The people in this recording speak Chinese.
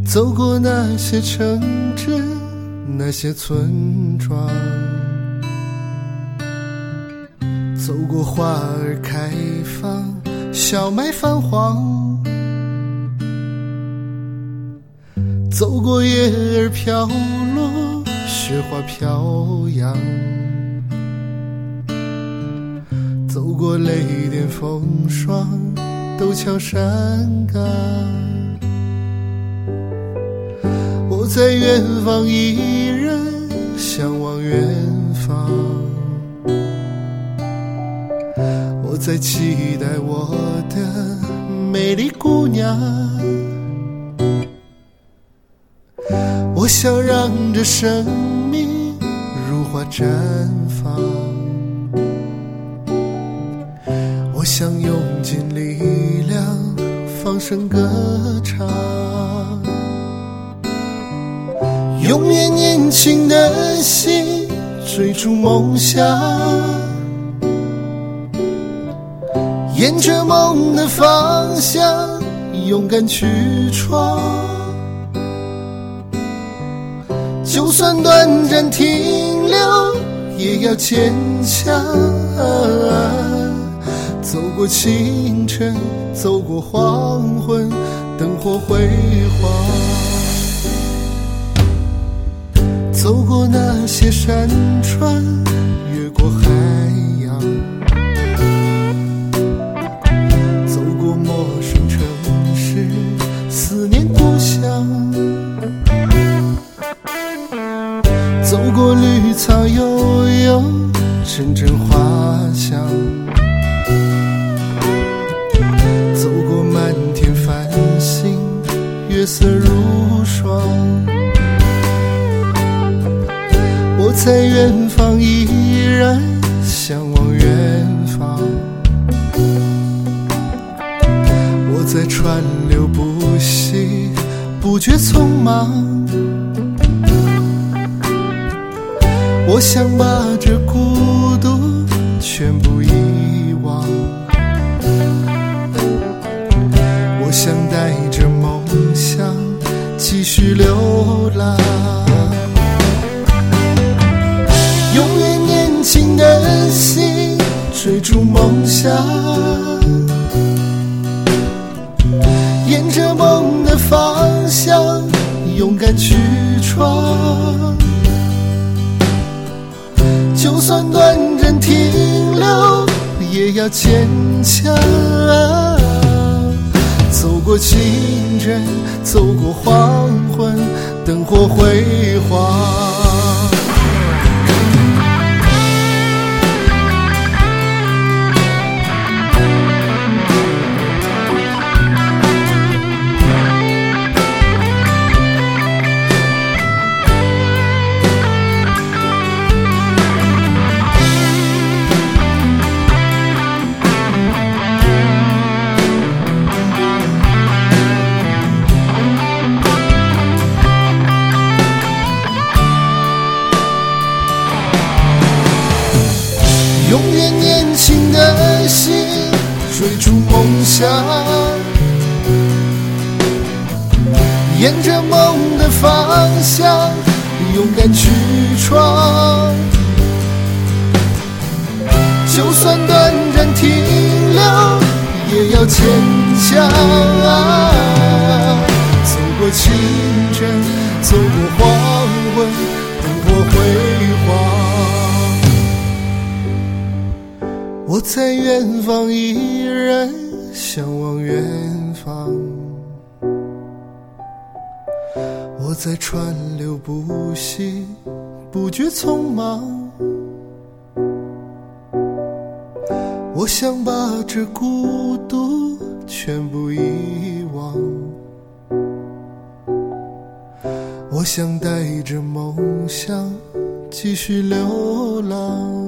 走过那些城镇，那些村庄，走过花儿开放，小麦泛黄，走过叶儿飘落，雪花飘扬，走过泪点风霜，陡峭山岗。我在远方一人向往远方，我在期待我的美丽姑娘，我想让这生命如花绽放，我想用尽力量放声歌唱，永远年轻的心追逐梦想，沿着梦的方向勇敢去闯，就算短暂停留也要坚强，走过清晨，走过黄昏，灯火辉煌，走过那些山川，越过海洋，走过陌生城市，思念故乡，走过绿草悠悠，阵阵花香，走过满天繁星，月色如霜，我在远方依然向往远方，我在川流不息，不觉匆忙，我想把这孤独全部遗忘，我想带着梦想继续流浪，永远年轻的心追逐梦想，沿着梦的方向勇敢去闯，就算短暂停留也要坚强，走过清晨，走过黄昏，灯火辉煌，永远年轻的心追逐梦想，沿着梦的方向勇敢去闯，就算短暂停留也要坚强，走过清晨，走过黄昏，灯火辉煌，我在远方依然向往远方，我在川流不息，不觉匆忙，我想把这孤独全部遗忘，我想带着梦想继续流浪，